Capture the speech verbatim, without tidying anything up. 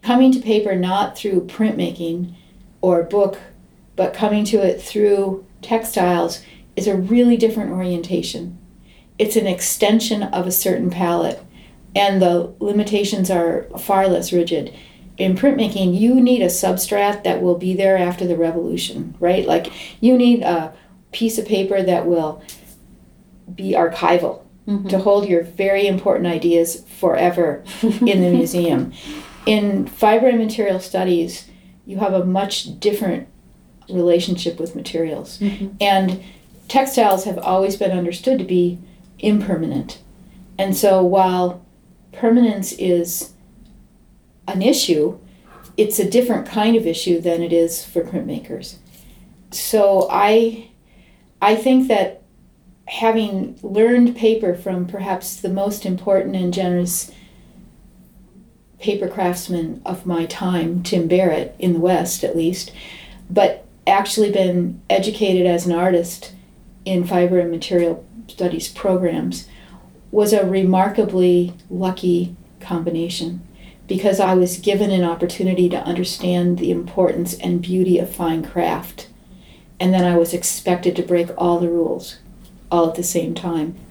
coming to paper not through printmaking or book, but coming to it through textiles is a really different orientation. It's an extension of a certain palette, and the limitations are far less rigid. In printmaking, you need a substrate that will be there after the revolution, right? Like, you need a piece of paper that will be archival, mm-hmm. to hold your very important ideas forever in the museum. In fiber and material studies, you have a much different relationship with materials. Mm-hmm. And textiles have always been understood to be impermanent. And so while permanence is an issue, it's a different kind of issue than it is for printmakers. So I, I think that having learned paper from perhaps the most important and generous paper craftsman of my time, Tim Barrett, in the West at least, but actually been educated as an artist in fiber and material studies programs, was a remarkably lucky combination, because I was given an opportunity to understand the importance and beauty of fine craft, and then I was expected to break all the rules all at the same time.